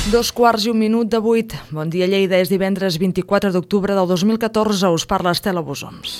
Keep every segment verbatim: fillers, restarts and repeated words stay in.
Dos quarts i un minut de vuit. Bon dia, Lleida. És divendres vint-i-quatre d'octubre del dos mil catorze. Us parla Estela Bosoms.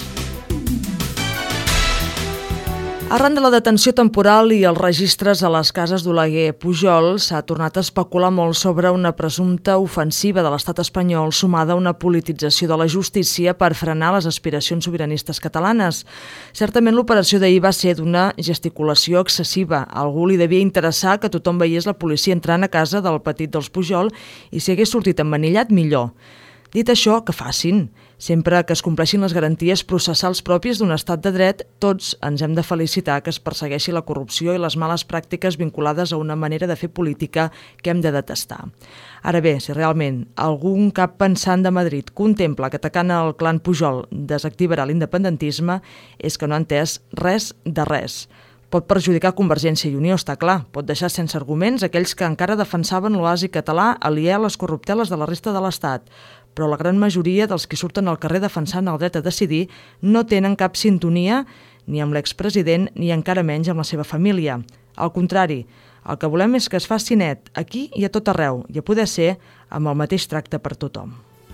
Arran de la detenció temporal i els registres a les cases d'Oleguer Pujol, s'ha tornat a especular molt sobre una presumpta ofensiva de l'estat espanyol sumada a una politització de la justícia per frenar les aspiracions sobiranistes catalanes. Certament l'operació d'ahir va ser d'una gesticulació excessiva. A algú li devia interessar que tothom veiés la policia entrant a casa del petit dels Pujol i si hagués sortit emmanillat, millor. Dit això, que facin. Sempre que es compleixin les garanties processals pròpies d'un estat de dret, tots ens hem de felicitar que es persegueixi la corrupció i les males pràctiques vinculades a una manera de fer política que hem de detestar. Ara bé, si realment algun cap pensant de Madrid contempla que atacant el clan Pujol desactivarà l'independentisme, és que no ha entès res de res. Pot perjudicar Convergència i Unió, està clar. Pot deixar sense arguments aquells que encara defensaven l'oasi català aliè a les corrupteles de la resta de l'Estat. Però la gran majoria dels que surten al carrer defensant el dret a decidir no tenen cap sintonia ni amb l'expresident ni encara menys amb la seva família. Al contrari, el que volem és que es faci net aquí i a tot arreu i a poder ser amb el mateix tracte per tothom.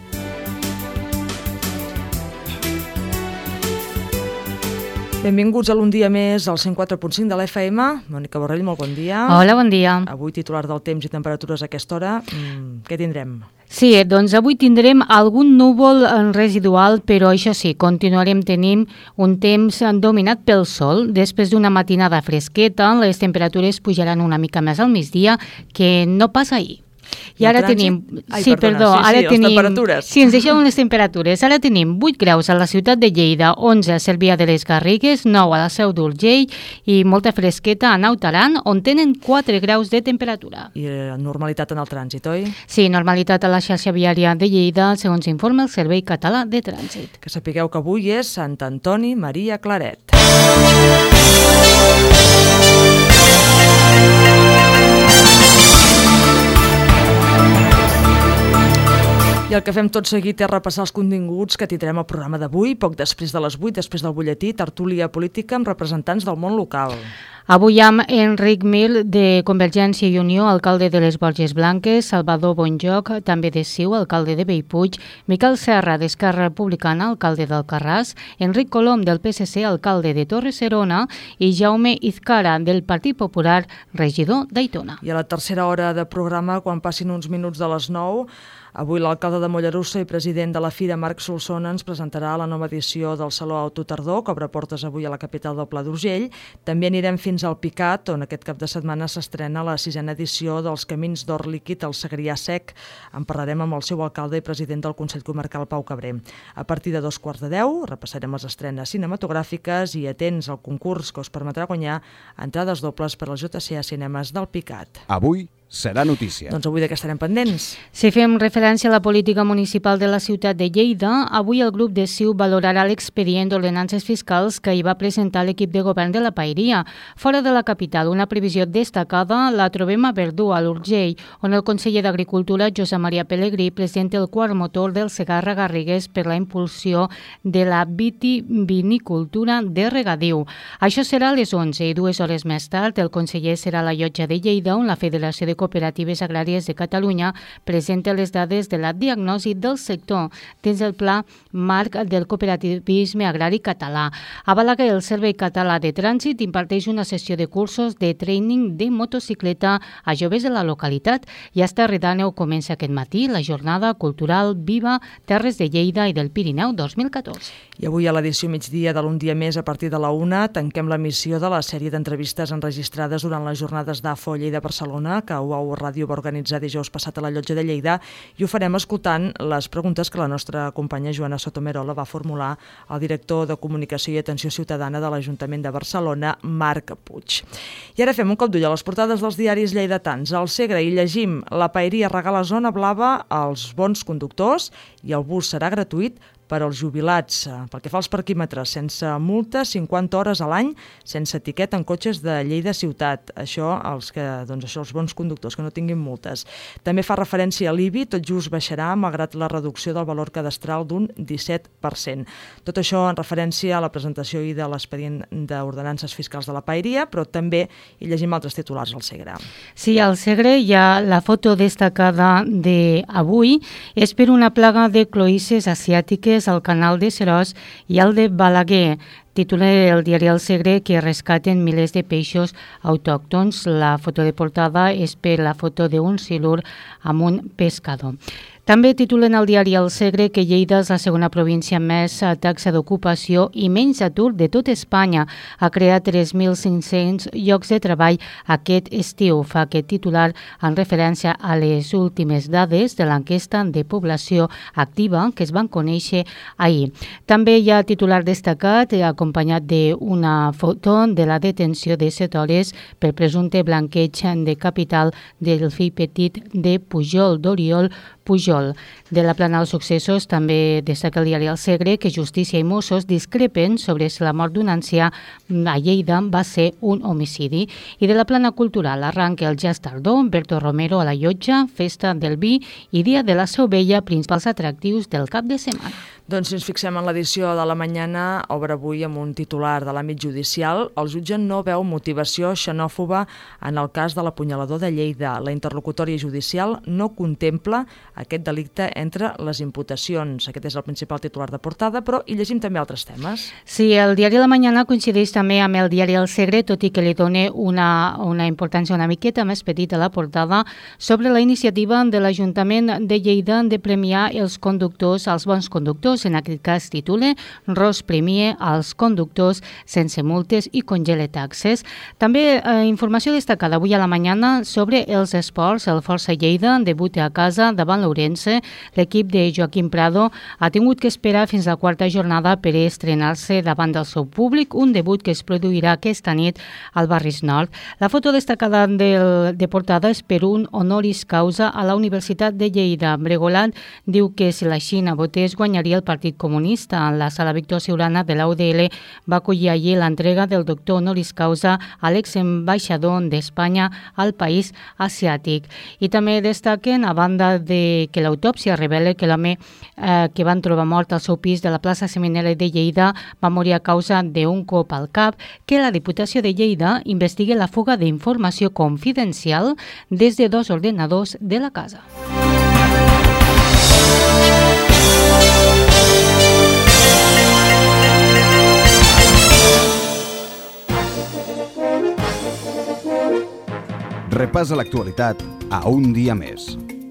Benvinguts a l'Un dia més al cent quatre punt cinc de l'F M. Mònica Borrell, molt bon dia. Hola, bon dia. Avui titular del temps i temperatures a aquesta hora. Mm, què tindrem? Sí, doncs avui tindrem algun núvol residual, però això sí, continuarem tenint un temps dominat pel sol. Després d'una matinada fresqueta, les temperatures pujaran una mica més al migdia, que no passa ahir. I ara tenim... Ai, sí, perdona, perdó, sí, ara sí, tenim... les temperatures. Sí, ens deixem les temperatures. Ara tenim vuit graus a la ciutat de Lleida, onze a Cervià de les Garrigues, nou a la Seu d'Urgell i molta fresqueta a Naut Aran, on tenen quatre graus de temperatura. I normalitat en el trànsit, oi? Sí, normalitat a la xarxa viària de Lleida, segons informa el Servei Català de Trànsit. Que sapigueu que avui és Sant Antoni Maria Claret. I el que fem tot seguit és repassar els continguts que tindrem al programa d'avui, poc després de les vuit, després del butlletí, tertúlia política amb representants del món local. Avui amb Enric Mil, de Convergència i Unió, alcalde de les Borges Blanques, Salvador Bonjoc, també de Siu, alcalde de Bellpuig, Miquel Serra, d'Esquerra Republicana, alcalde d'Alcarràs, Enric Colom, del P S C, alcalde de Torre-serona, i Jaume Izcara, del Partit Popular, regidor d'Aitona. I a la tercera hora de programa, quan passin uns minuts de les nou, avui l'alcalde de Mollerussa i president de la Fira, Marc Solsona, ens presentarà la nova edició del Saló Autotardor, que obre portes avui a la capital del Pla d'Urgell. També anirem fins al Picat, on aquest cap de setmana s'estrena la sisena edició dels Camins d'Or Líquid al Segrià Sec. En parlarem amb el seu alcalde i president del Consell Comarcal, Pau Cabré. A partir de dos quarts de deu repassarem les estrenes cinematogràfiques i atents al concurs que us permetrà guanyar entrades dobles per al J C A Cinemes del Picat. Avui serà notícia. Doncs avui de què estarem pendents? Si fem referència a la política municipal de la ciutat de Lleida, avui el grup de C I U valorarà l'expedient d'ordenances fiscals que hi va presentar l'equip de govern de la Paeria. Fora de la capital, una previsió destacada la trobem a Verdú, a l'Urgell, on el conseller d'Agricultura, Josep Maria Pelegrí, presenta el quart motor del Segarra Garrigues per la impulsió de la vitivinicultura de regadiu. Això serà a les onze i dues hores més tard. El conseller serà a la Llotja de Lleida, on la Federació de Cooperatives Agràries de Catalunya presenta les dades de la diagnosi del sector dins el Pla Marc del Cooperativisme Agrari Català. A Balaguer, el Servei Català de Trànsit imparteix una sessió de cursos de training de motocicleta a joves de la localitat i a Estarredàneu comença aquest matí la jornada cultural Viva Terres de Lleida i del Pirineu dos mil catorze. I avui a l'edició migdia de l'Un dia més a partir de la una tanquem l'emissió de la sèrie d'entrevistes enregistrades durant les jornades d'AFO Lleida-Barcelona que U A U Ràdio va organitzar dijous passat a la Llotja de Lleida i ho farem escoltant les preguntes que la nostra companya Joana Sotomerola va formular al director de Comunicació i Atenció Ciutadana de l'Ajuntament de Barcelona, Marc Puig. I ara fem un cop d'ull a les portades dels diaris lleidatans. Al Segre hi llegim: la Paeria regala zona blava als bons conductors i el bus serà gratuït per als jubilats. Pel que fa als parquímetres, sense multa, cinquanta hores a l'any, sense etiqueta en cotxes de Lleida ciutat. Això, els que, doncs això, els bons conductors, que no tinguin multes. També fa referència a l'I B I, tot just baixarà, malgrat la reducció del valor cadastral d'un disset per cent. Tot això en referència a la presentació i de l'expedient d'ordenances fiscals de la Paeria, però també hi llegim altres titulars al Segre. Sí, al Segre hi ha la foto destacada d'avui, és per una plaga de cloïsses asiàtiques al canal de Seròs i al de Balaguer. Titula el diari El Segre que rescaten milers de peixos autòctons. La foto de portada és per la foto d'un silur amb un pescador. També titulen al diari El Segre que Lleida és la segona província amb més taxa d'ocupació i menys atur de tot Espanya. Ha creat tres mil cinc-cents llocs de treball aquest estiu. Fa aquest titular en referència a les últimes dades de l'enquesta de població activa que es van conèixer ahir. També hi ha titular destacat acompanyat d'una foto de la detenció de set hores per presumpte blanqueig de capital del fill petit de Pujol, d'Oriol Pujol. De la plana dels successos també destaca el diari El Segre que Justícia i Mossos discrepen sobre si la mort d'un ancià a Lleida va ser un homicidi. I de la plana cultural arranca el jazz tardor, Berto Romero a la Llotja, festa del vi i dia de la Seu Vella, principals atractius del cap de setmana. Doncs si ens fixem en l'edició de la Mañana, obre avui amb un titular de l'àmbit judicial. El jutge no veu motivació xenòfoba en el cas de l'apunyalador de Lleida. La interlocutòria judicial no contempla aquest delicte entre les imputacions. Aquest és el principal titular de portada, però hi llegim també altres temes. Sí, el diari La Mañana coincideix també amb el diari El Segre, tot i que li dona una, una importància una miqueta més petita a la portada, sobre la iniciativa de l'Ajuntament de Lleida de premiar els conductors, els bons conductors. En aquest cas titula Ros premia als conductors sense multes i congela taxes. També eh, informació destacada avui a La Mañana sobre els esports. El Força Lleida debuta a casa davant l'Ourense. L'equip de Joaquim Prado ha tingut que esperar fins a la quarta jornada per estrenar-se davant del seu públic, un debut que es produirà aquesta nit al Barris Nord. La foto destacada del, de portada és per un honoris causa a la Universitat de Lleida. Bregolat diu que si la Xina votés guanyaria el Partit Comunista. En la sala Víctor Siurana de la U D L va acollir ahir l'entrega del doctor honoris causa a l'exambaixador d'Espanya al país asiàtic. I també destaquen, a banda de que l'autòpsia revela que l'home eh, que van trobar mort al seu pis de la plaça Seminera de Lleida va morir a causa d'un cop al cap, que la Diputació de Lleida investiga la fuga d'informació confidencial des de dos ordenadors de la casa. Repassa l'actualitat a un dia més.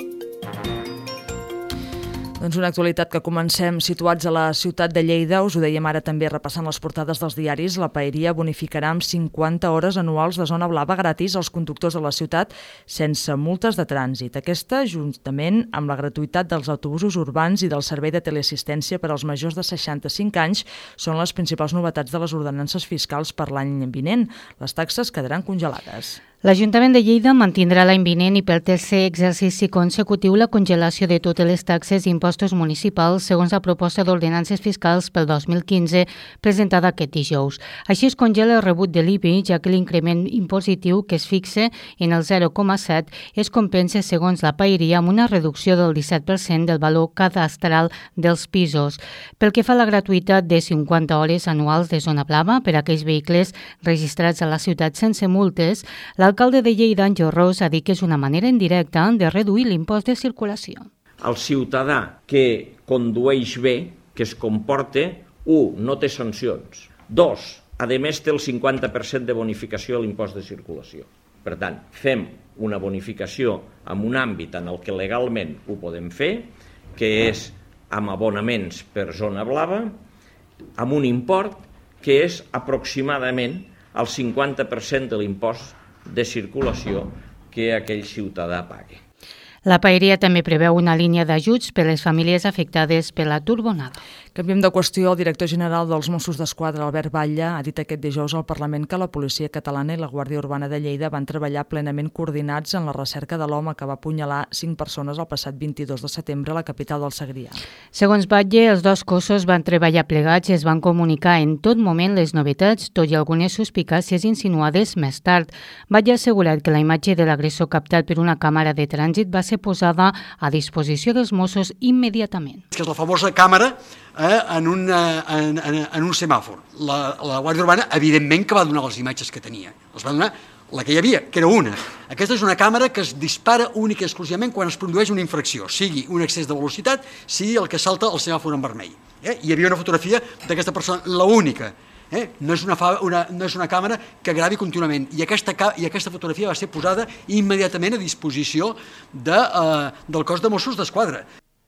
Doncs una actualitat que comencem situats a la ciutat de Lleida. Us ho dèiem ara també repassant les portades dels diaris. La Paeria bonificarà amb cinquanta hores anuals de zona blava gratis als conductors de la ciutat sense multes de trànsit. Aquesta, juntament amb la gratuïtat dels autobusos urbans i del servei de teleassistència per als majors de seixanta-cinc anys, són les principals novetats de les ordenances fiscals per l'any vinent. Les taxes quedaran congelades. L'Ajuntament de Lleida mantindrà l'any vinent i pel tercer exercici consecutiu la congelació de totes les taxes i impostos municipals segons la proposta d'ordenances fiscals pel dos mil quinze presentada aquest dijous. Així es congela el rebut de l'I B I, ja que l'increment impositiu que es fixa en el zero coma set es compensa segons la Paeria amb una reducció del disset per cent del valor cadastral dels pisos. Pel que fa a la gratuïtat de cinquanta hores anuals de zona blava per a aquells vehicles registrats a la ciutat sense multes, la L'alcalde de Lleida, Àngel Ros, ha dit que és una manera indirecta de reduir l'impost de circulació. El ciutadà que condueix bé, que es comporta, un, no té sancions. Dos, a més té el cinquanta per cent de bonificació a l'impost de circulació. Per tant, fem una bonificació en un àmbit en el que legalment ho podem fer, que és amb abonaments per zona blava, amb un import que és aproximadament el cinquanta per cent de l'impost de circulació que aquell ciutadà pagui. La Paeria també preveu una línia d'ajuts per a les famílies afectades per la turbonada. Canviem de qüestió. El director general dels Mossos d'Esquadra, Albert Batlle, ha dit aquest dijous al Parlament que la policia catalana i la Guàrdia Urbana de Lleida van treballar plenament coordinats en la recerca de l'home que va apunyalar cinc persones el passat vint-i-dos de setembre a la capital del Segrià. Segons Batlle, els dos cossos van treballar plegats i es van comunicar en tot moment les novetats, tot i algunes suspicàcies insinuades més tard. Batlle ha assegurat que la imatge de l'agressor captat per una càmera de trànsit va ser posada a disposició dels Mossos immediatament. Que és la famosa càmera eh, en, un, en, en, en un semàfor. La, la Guàrdia Urbana, evidentment que va donar les imatges que tenia. Les va donar la que hi havia, que era una. Aquesta és una càmera que es dispara única i exclusivament quan es produeix una infracció, sigui un excés de velocitat, sigui el que salta el semàfor en vermell. Eh? Hi havia una fotografia d'aquesta persona, l'única. Eh? No, és una, una, no és una càmera que gravi contínuament i aquesta, i aquesta fotografia va ser posada immediatament a disposició de, uh, del cos de Mossos d'Esquadra.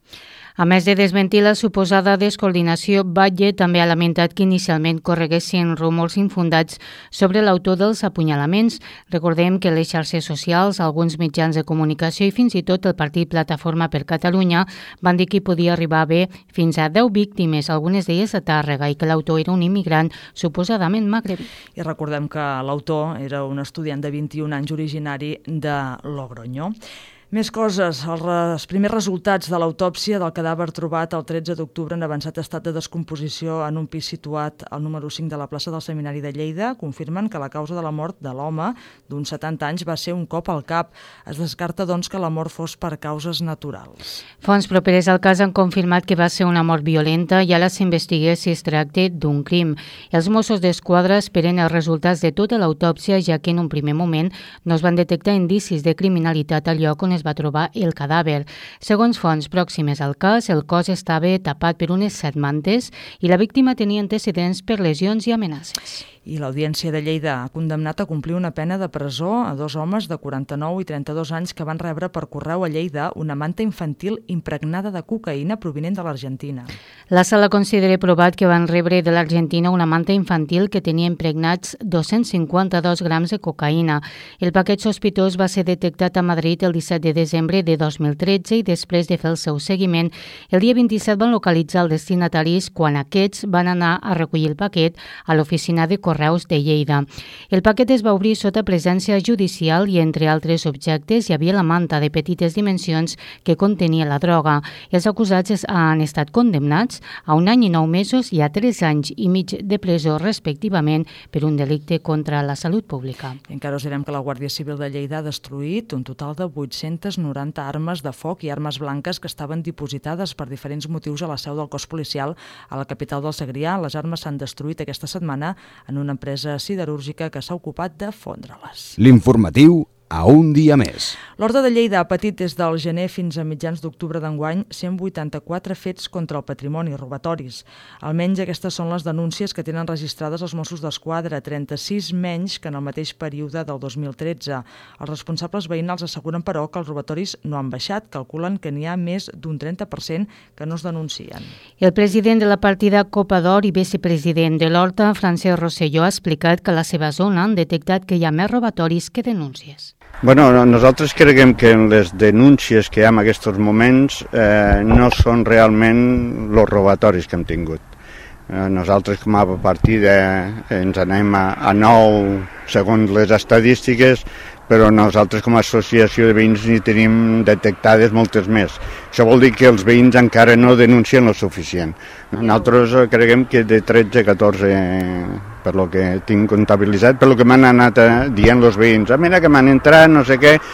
A més de desmentir la suposada descoordinació, Batlle també ha lamentat que inicialment correguessin rumors infundats sobre l'autor dels apunyalaments. Recordem que les xarxes socials, alguns mitjans de comunicació i fins i tot el partit Plataforma per Catalunya van dir que podia arribar a haver fins a deu víctimes, algunes d'elles a Tàrrega, i que l'autor era un immigrant suposadament magrebí. I recordem que l'autor era un estudiant de vint-i-un anys originari de Logroño. Més coses. Els primers resultats de l'autòpsia del cadàver trobat el tretze d'octubre en avançat estat de descomposició en un pis situat al número cinc de la plaça del Seminari de Lleida confirmen que la causa de la mort de l'home d'uns setanta anys va ser un cop al cap. Es descarta, doncs, que la mort fos per causes naturals. Fonts properes al cas han confirmat que va ser una mort violenta i ara s'investiga si es tracta d'un crim. Els Mossos d'Esquadra esperen els resultats de tota l'autòpsia, ja que en un primer moment no es van detectar indicis de criminalitat al lloc on es va trobar el cadàver. Segons fonts pròximes al cas, el cos estava tapat per unes set mantes i la víctima tenia antecedents per lesions i amenaces. I l'Audiència de Lleida ha condemnat a complir una pena de presó a dos homes de quaranta-nou i trenta-dos anys que van rebre per correu a Lleida una manta infantil impregnada de cocaïna provinent de l'Argentina. La sala considera provat que van rebre de l'Argentina una manta infantil que tenia impregnats dos-cents cinquanta-dos grams de cocaïna. El paquet sospitós va ser detectat a Madrid el disset de desembre de dos mil tretze i després de fer el seu seguiment, el dia vint-i-set van localitzar els destinataris quan aquests van anar a recollir el paquet a l'oficina de Correus de Lleida. El paquet es va obrir sota presència judicial i entre altres objectes hi havia la manta de petites dimensions que contenia la droga. Els acusats han estat condemnats a un any i nou mesos i a tres anys i mig de presó respectivament per un delicte contra la salut pública. I encara us direm que la Guàrdia Civil de Lleida ha destruït un total de vuit-cents noranta armes de foc i armes blanques que estaven dipositades per diferents motius a la seu del cos policial a la capital del Segrià. Les armes s'han destruït aquesta setmana en una empresa siderúrgica que s'ha ocupat de fondre-les. L'informatiu a un dia més. L'Horta de Lleida ha patit des del gener fins a mitjans d'octubre d'enguany cent vuitanta-quatre fets contra el patrimoni, robatoris. Almenys aquestes són les denúncies que tenen registrades els Mossos d'Esquadra, trenta-sis menys que en el mateix període del dos mil tretze. Els responsables veïnals asseguren, però, que els robatoris no han baixat, calculen que n'hi ha més d'un trenta per cent que no es denuncien. El president de la partida Copa d'Or i vicepresident de l'Horta, Francesc Rosselló, ha explicat que a la seva zona han detectat que hi ha més robatoris que denúncies. Bueno, nosaltres creiem que les denúncies que hi ha en aquests moments eh, no són realment els robatoris que hem tingut. Eh, nosaltres com a partida ens anem a, a nou segons les estadístiques, però nosaltres com a associació de veïns n'hi tenim detectades moltes més. Això vol dir que els veïns encara no denuncien el suficient. Nosaltres creiem que de tretze a catorze, per lo que tinc comptabilitzat, per lo que m'han anat dient els veïns, ah, mira que m'han entrat, no sé què.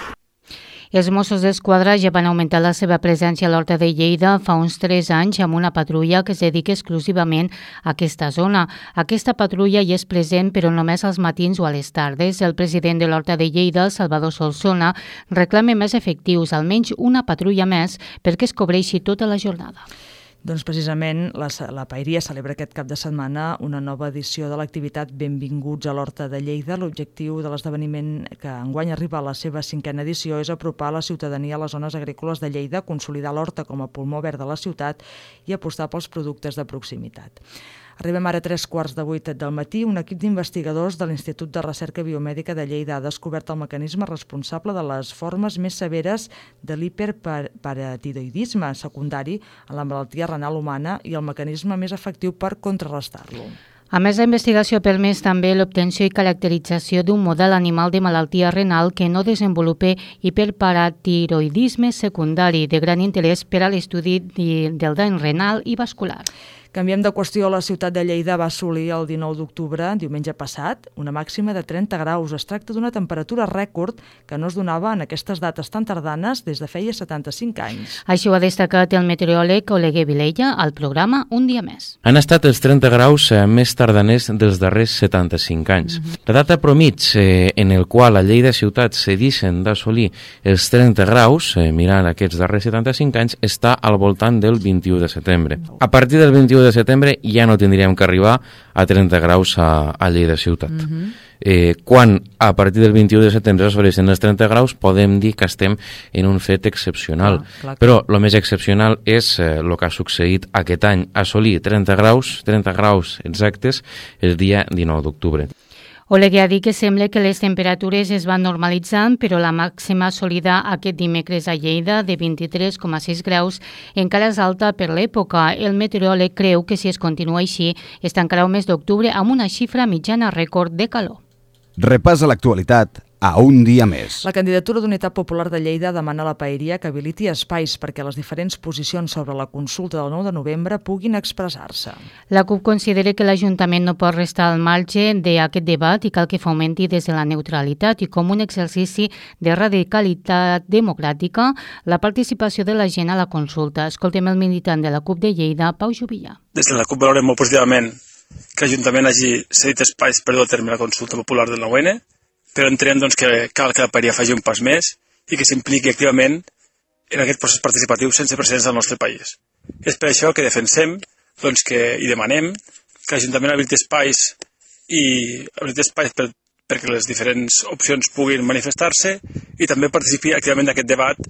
Els Mossos d'Esquadra ja van augmentar la seva presència a l'Horta de Lleida fa uns tres anys amb una patrulla que es dedica exclusivament a aquesta zona. Aquesta patrulla hi és present, però només als matins o a les tardes. El president de l'Horta de Lleida, Salvador Solsona, reclama més efectius, almenys una patrulla més, perquè es cobreixi tota la jornada. Doncs precisament la, la Paeria celebra aquest cap de setmana una nova edició de l'activitat Benvinguts a l'Horta de Lleida. L'objectiu de l'esdeveniment, que enguany arriba a la seva cinquena edició, és apropar la ciutadania a les zones agrícoles de Lleida, consolidar l'horta com a pulmó verd de la ciutat i apostar pels productes de proximitat. Arribem ara a tres quarts de vuit del matí. Un equip d'investigadors de l'Institut de Recerca Biomèdica de Lleida ha descobert el mecanisme responsable de les formes més severes de l'hiperparatiroidisme secundari en la malaltia renal humana i el mecanisme més efectiu per contrarrestar-lo. A més, la investigació ha permès també l'obtenció i caracterització d'un model animal de malaltia renal que no desenvolupa hiperparatiroidisme secundari, de gran interès per a l'estudi del dany renal i vascular. Canviem de qüestió. La ciutat de Lleida va assolir el dinou d'octubre, diumenge passat, una màxima de trenta graus. Es tracta d'una temperatura rècord que no es donava en aquestes dates tan tardanes des de feia setanta-cinc anys. Així ho ha destacat el meteoròleg Oleguer Vilella al programa Un dia més. Han estat els trenta graus més tardaners dels darrers setanta-cinc anys. Mm-hmm. La data promig eh, en el qual a Lleida ciutat se deixen d'assolir els trenta graus, eh, mirant aquests darrers setanta-cinc anys, està al voltant del vint-i-u de setembre. A partir del vint-i-u de setembre ja no tindríem que arribar a trenta graus a, a Lleida ciutat. Mm-hmm. eh, quan a partir del vint-i-u de setembre s'assoleixen els trenta graus podem dir que estem en un fet excepcional. Ah, clar, clar. Però el més excepcional és el eh, que ha succeït aquest any, assolir trenta graus, trenta graus exactes el dia dinou d'octubre. Oleguer ha dit que sembla que les temperatures es van normalitzant, però la màxima assolida aquest dimecres a Lleida, de vint-i-tres coma sis graus, encara és alta per l'època. El meteoròleg creu que si es continua així, es tancarà el mes d'octubre amb una xifra mitjana rècord de calor. Repàs a l'actualitat a Un dia més. La candidatura d'Unitat Popular de Lleida demana a la Paeria que habiliti espais perquè les diferents posicions sobre la consulta del nou de novembre puguin expressar-se. La CUP considera que l'Ajuntament no pot restar al marge d'aquest debat i cal que fomenti des de la neutralitat i com un exercici de radicalitat democràtica la participació de la gent a la consulta. Escoltem el militant de la CUP de Lleida, Pau Jubilla. Des de la CUP valorem molt positivament que l'Ajuntament hagi cedit espais per dur a terme la consulta popular del nou ene, però entenem doncs, que cal que la Paeria faci un pas més i que s'impliqui activament en aquest procés participatiu sense precedents del nostre país. És per això que defensem doncs, que, i demanem que l'Ajuntament habiliti espais i habiliti espais per, perquè les diferents opcions puguin manifestar-se i també participi activament d'aquest debat.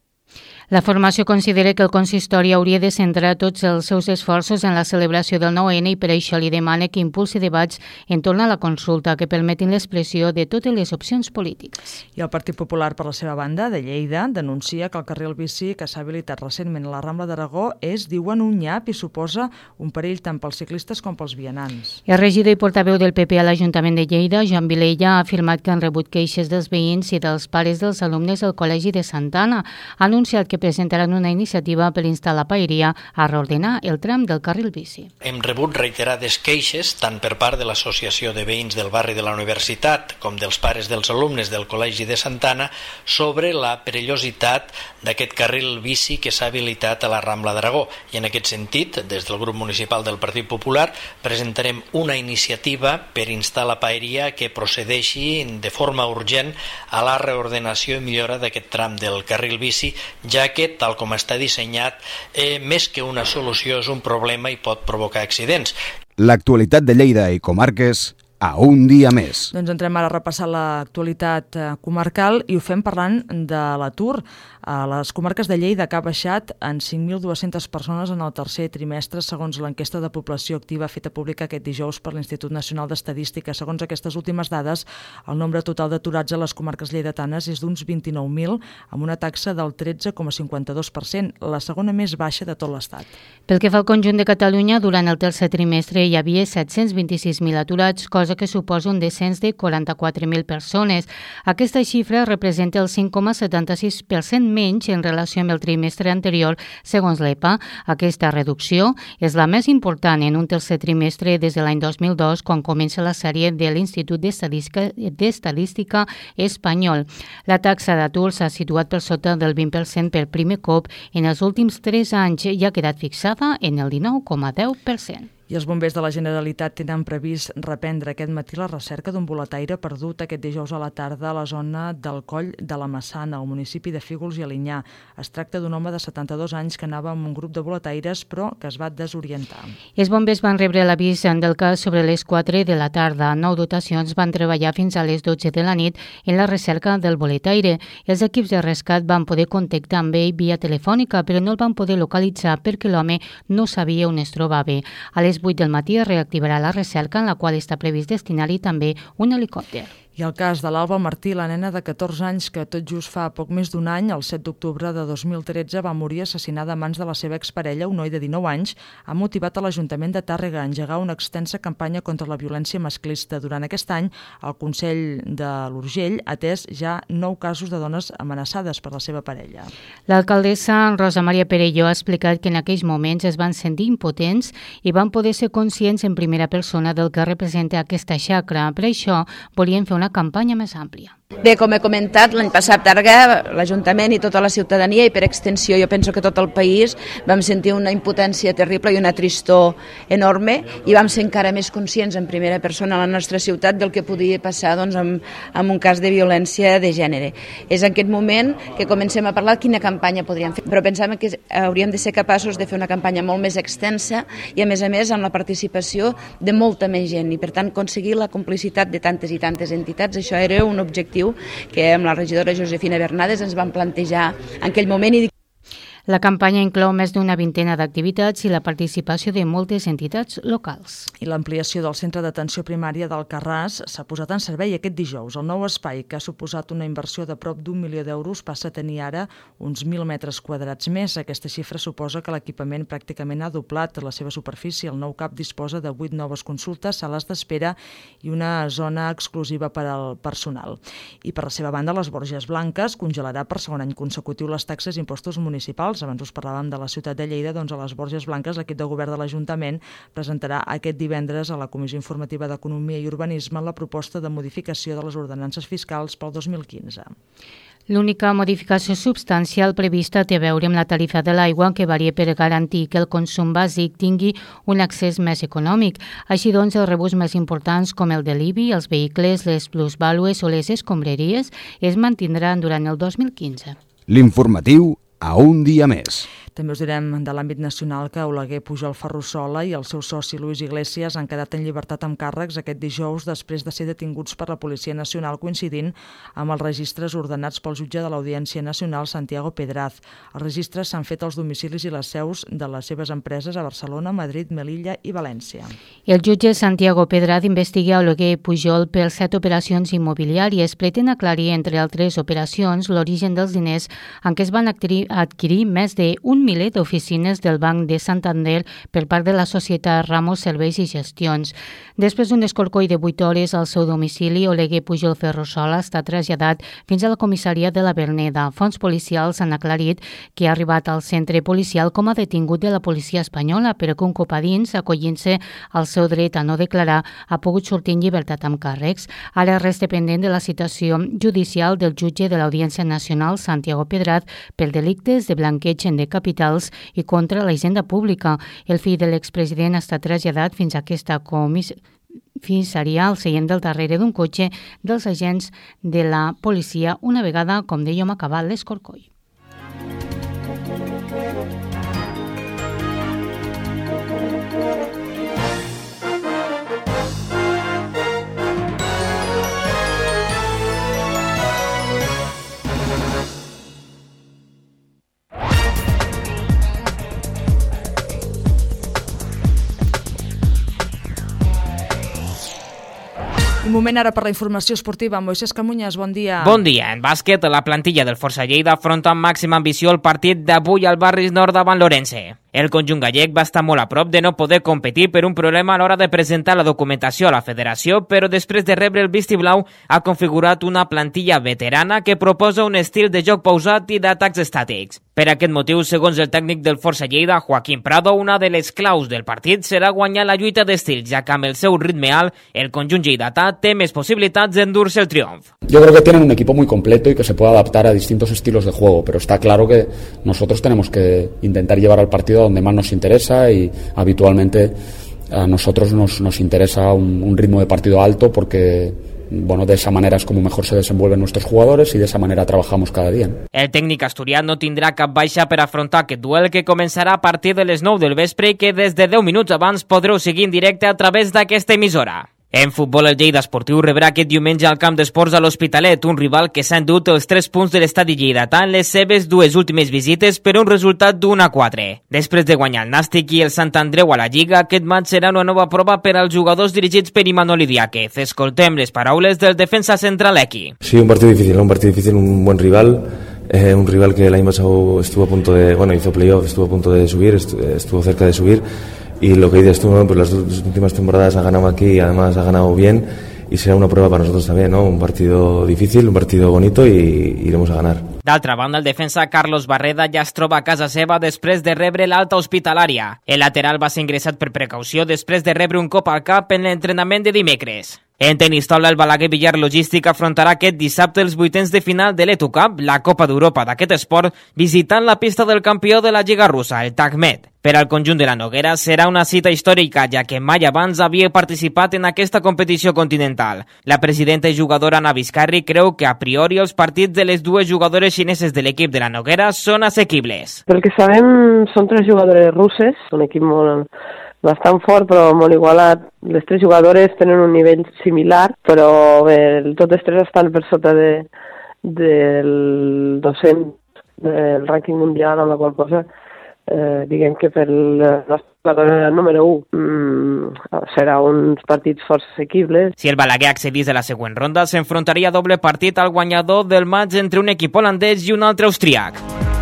La formació considera que el consistori hauria de centrar tots els seus esforços en la celebració del nou ene i per això li demana que impulsi debats entorn a la consulta que permetin l'expressió de totes les opcions polítiques. I el Partit Popular, per la seva banda, de Lleida, denuncia que el carril bici que s'ha habilitat recentment a la Rambla d'Aragó és, diuen, un nyap i suposa un perill tant pels ciclistes com pels vianants. El regidor i portaveu del P P a l'Ajuntament de Lleida, Joan Vilella, ha afirmat que han rebut queixes dels veïns i dels pares dels alumnes del Col·legi de Santa Anna. Ha anunciat que que presentaran una iniciativa per instar la Paeria a reordenar el tram del carril bici. Hem rebut reiterades queixes, tant per part de l'Associació de Veïns del barri de la Universitat com dels pares dels alumnes del Col·legi de Santa Anna, sobre la perillositat d'aquest carril bici que s'ha habilitat a la Rambla d'Aragó. I en aquest sentit, des del grup municipal del Partit Popular, presentarem una iniciativa per instar la Paeria que procedeixi de forma urgent a la reordenació i millora d'aquest tram del carril bici, ja que, tal com està dissenyat, eh, més que una solució és un problema i pot provocar accidents. L'actualitat de Lleida i comarques a Un dia més. Doncs entrem ara a repassar l'actualitat comarcal i ho fem parlant de l'atur. A les comarques de Lleida, que ha baixat en cinc mil dues-centes persones en el tercer trimestre, segons l'enquesta de població activa feta pública aquest dijous per l'Institut Nacional d'Estadística. Segons aquestes últimes dades, el nombre total d'aturats a les comarques lleidatanes és d'uns vint-i-nou mil, amb una taxa del tretze coma cinquanta-dos per cent, la segona més baixa de tot l'Estat. Pel que fa al conjunt de Catalunya, durant el tercer trimestre hi havia set-cents vint-i-sis mil aturats, cosa que suposa un descens de quaranta-quatre mil persones. Aquesta xifra representa el cinc coma setanta-sis per cent menys en relació amb el trimestre anterior, segons l'E P A. Aquesta reducció és la més important en un tercer trimestre des de l'any dos mil dos, quan comença la sèrie de l'Institut d'Estadística, d'Estadística espanyol. La taxa d'atur s'ha situat per sota del vint per cent per primer cop en els últims tres anys i ha quedat fixada en el dinou coma deu per cent. I els bombers de la Generalitat tenen previst reprendre aquest matí la recerca d'un boletaire perdut aquest dijous a la tarda a la zona del Coll de la Massana, al municipi de Fígols i Alinyà. Es tracta d'un home de setanta-dos anys que anava amb un grup de boletaires però que es va desorientar. Els bombers van rebre l'avís del cas sobre les quatre de la tarda. Nou dotacions van treballar fins a les dotze de la nit en la recerca del boletaire. Els equips de rescat van poder contactar amb ell via telefònica, però no el van poder localitzar perquè l'home no sabia on es trobava. A les les vuit del matí es reactivarà la recerca, en la qual està previst destinar-hi també un helicòpter. I el cas de l'Alba Martí, la nena de catorze anys que tot just fa poc més d'un any, el set d'octubre de dos mil tretze, va morir assassinada a mans de la seva exparella, un noi de dinou anys, ha motivat a l'Ajuntament de Tàrrega a engegar una extensa campanya contra la violència masclista. Durant aquest any, el Consell de l'Urgell ha atès ja nou casos de dones amenaçades per la seva parella. L'alcaldessa Rosa Maria Perelló ha explicat que en aquells moments es van sentir impotents i van poder ser conscients en primera persona del que representa aquesta xacra. Per això volien fer una campanya més àmplia. Bé, com he comentat, l'any passat Tàrrega, l'Ajuntament i tota la ciutadania i per extensió jo penso que tot el país vam sentir una impotència terrible i una tristor enorme i vam ser encara més conscients en primera persona a la nostra ciutat del que podia passar doncs, amb, amb un cas de violència de gènere. És en aquest moment que comencem a parlar quina campanya podríem fer, però pensàvem que hauríem de ser capaços de fer una campanya molt més extensa i a més a més amb la participació de molta més gent i per tant aconseguir la complicitat de tantes i tantes entitats. Això era un objectiu que amb la regidora Josefina Bernades ens vam plantejar en aquell moment. I La campanya inclou més d'una vintena d'activitats i la participació de moltes entitats locals. I l'ampliació del centre d'atenció primària d'Alcarràs s'ha posat en servei aquest dijous. El nou espai, que ha suposat una inversió de prop d'un milió d'euros, passa a tenir ara uns mil metres quadrats més. Aquesta xifra suposa que l'equipament pràcticament ha doblat la seva superfície. El nou CAP disposa de vuit noves consultes, sales d'espera i una zona exclusiva per al personal. I per la seva banda, les Borges Blanques congelarà per segon any consecutiu les taxes i impostos municipals. Abans us parlàvem de la ciutat de Lleida, doncs a les Borges Blanques l'equip de govern de l'Ajuntament presentarà aquest divendres a la Comissió Informativa d'Economia i Urbanisme la proposta de modificació de les ordenances fiscals pel dos mil quinze. L'única modificació substancial prevista té a veure amb la tarifa de l'aigua, que varia per garantir que el consum bàsic tingui un accés més econòmic. Així doncs, els rebuts més importants com el de l'I B I, els vehicles, les plusvàlues o les escombraries es mantindran durant el dos mil quinze. L'informatiu a un dia més. També us direm de l'àmbit nacional que Oleguer Pujol Ferrusola i el seu soci Luis Iglesias han quedat en llibertat amb càrrecs aquest dijous després de ser detinguts per la Policia Nacional coincidint amb els registres ordenats pel jutge de l'Audiència Nacional Santiago Pedraz. Els registres s'han fet als domicilis i les seus de les seves empreses a Barcelona, Madrid, Melilla i València. El jutge Santiago Pedraz investiga Oleguer Pujol per set operacions immobiliàries. Pretén aclarir, entre altres operacions, l'origen dels diners en què es van adquirir, adquirir més d'un miler d'oficines del Banc de Santander per part de la societat Ramos Serveis i Gestions. Després d'un escorcoll de vuit hores al seu domicili, Oleguer Pujol Ferrusola està traslladat fins a la comissaria de la Verneda. Fonts policials han aclarit que ha arribat al centre policial com a detingut de la policia espanyola, però que un cop a dins, acollint-se al seu dret a no declarar, ha pogut sortir en llibertat amb càrrecs. Ara resta pendent de la citació judicial del jutge de l'Audiència Nacional, Santiago Pedraz, per delictes de blanqueig de capitals i contra la hisenda pública. El fill de l'expresident ha estat traslladat fins a aquesta comissaria al seient del darrere d'un cotxe dels agents de la policia una vegada, com dèiem, acabat l'escorcoll. Un moment ara per la informació esportiva. Moisés Camuñas, bon dia. Bon dia. En bàsquet, la plantilla del Força Lleida afronta amb màxima ambició el partit d'avui al Barris Nord davant l'Orense. El conjunt gallec va estar molt a prop de no poder competir per un problema a l'hora de presentar la documentació a la federació, però després de rebre el vistiblau ha configurat una plantilla veterana que proposa un estil de joc pausat i d'atacs estàtics. Per aquest motiu, segons el tècnic del Força Lleida, Joaquín Prado, una de les claus del partit serà guanyar la lluita d'estils, ja que amb el seu ritme alt, el conjunt lleidatà té més possibilitats d'endur-se el triomf. Yo creo que tienen un equipo muy completo y que se puede adaptar a distintos estilos de juego, pero está claro que nosotros tenemos que intentar llevar al partido donde más nos interesa y habitualmente a nosotros nos, nos interesa un, un ritmo de partido alto porque bueno, de esa manera es como mejor se desenvuelven nuestros jugadores y de esa manera trabajamos cada día. El tècnic asturià no tindrà cap baixa per afrontar aquest duel que començarà a partir de les nou del vespre i que des de deu minuts abans podreu seguir en directe a través d'aquesta emissora. En futbol, el Lleida Esportiu rebrà aquest diumenge al camp d'esports a l'Hospitalet, un rival que s'ha endut els tres punts de l'estadi lleidatà en les seves dues últimes visites per un resultat d'un a quatre. Després de guanyar el Nàstic i el Sant Andreu a la Lliga, aquest match serà una nova prova per als jugadors dirigits per Imanol Idiáquez. Escoltem les paraules del defensa central Equi. Sí, un partido difícil, ¿no? Un partido difícil, un buen rival. Eh, un rival que el año pasado estuvo a punto de, bueno, hizo playoff, estuvo a punto de subir, estuvo cerca de subir, y lo que dices tú, ¿no? Pues las dos últimas temporadas ha ganado aquí y además ha ganado bien, y será una prueba para nosotros también, ¿no? Un partido difícil, un partido bonito, y iremos a ganar. D'altra banda, el defensa Carlos Barreda ja es troba a casa seva després de rebre l'alta hospitalària. El lateral va ser ingressat per precaució després de rebre un cop al cap en l'entrenament de dimecres. En tenis taula, el Balaguer Villar Logístic afrontarà aquest dissabte els vuitens de final de l'E T U Cup, la Copa d'Europa d'aquest esport, visitant la pista del campió de la Lliga russa, el Takhmet. Per al conjunt de la Noguera serà una cita històrica, ja que mai abans havia participat en aquesta competició continental. La presidenta i jugadora Ana Vizcarri creu que a priori els partits de les dues jugadores xineses de l'equip de la Noguera són assequibles. Pel que sabem, són tres jugadores russes, un equip molt bastant fort però molt igualat. Les tres jugadores tenen un nivell similar, però bé, totes tres estan per sota de, del dos-cents del rànquing mundial, amb la qual cosa eh, diguem que per la jugadora número u mm, serà uns partits força assequibles. Si el Balaguer accedís a la següent ronda, s'enfrontaria a doble partit al guanyador del match entre un equip holandès i un altre austríac.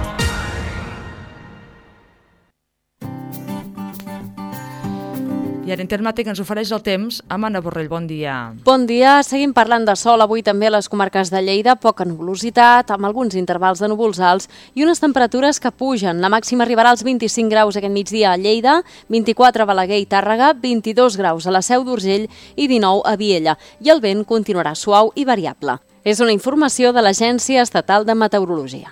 I ara Intermàtic ens ofereix el temps amb Anna Borrell. Bon dia. Bon dia. Seguim parlant de sol avui també a les comarques de Lleida, poca nuvolositat, amb alguns intervals de núvols alts i unes temperatures que pugen. La màxima arribarà als vint-i-cinc graus aquest migdia a Lleida, vint-i-quatre a Balaguer i Tàrrega, vint-i-dos graus a la Seu d'Urgell i dinou a Viella. I el vent continuarà suau i variable. És una informació de l'Agència Estatal de Meteorologia.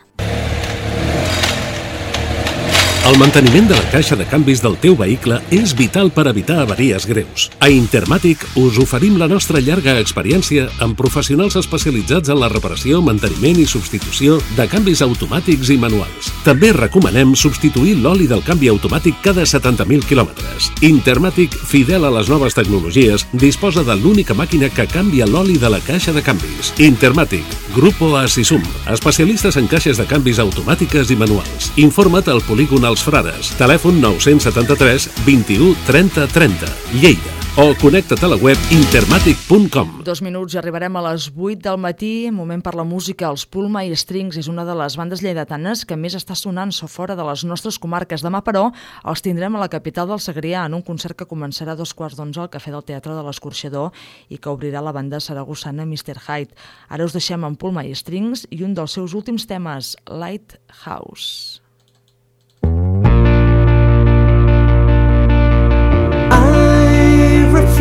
El manteniment de la caixa de canvis del teu vehicle és vital per evitar avaries greus. A Intermàtic us oferim la nostra llarga experiència amb professionals especialitzats en la reparació, manteniment i substitució de canvis automàtics i manuals. També recomanem substituir l'oli del canvi automàtic cada setanta mil quilòmetres. Intermàtic, fidel a les noves tecnologies, disposa de l'única màquina que canvia l'oli de la caixa de canvis. Intermàtic, Grupo Asisum, especialistes en caixes de canvis automàtiques i manuals. Informa't al polígon Els Frares, telèfon nou setanta tres vint-i-u trenta trenta, Lleida, o connecta't a la web intermatic punt com. Dos minuts i arribarem a les vuit del matí, moment per la música. Els Pulma i Strings és una de les bandes lleidatanes que més està sonant fora de les nostres comarques. Demà, però, els tindrem a la capital del Segrià en un concert que començarà a dos quarts d'onze al Cafè del Teatre de l'Escorxador i que obrirà la banda saragossana mister Hyde. Ara us deixem amb Pulma i Strings i un dels seus últims temes, Lighthouse. I refuse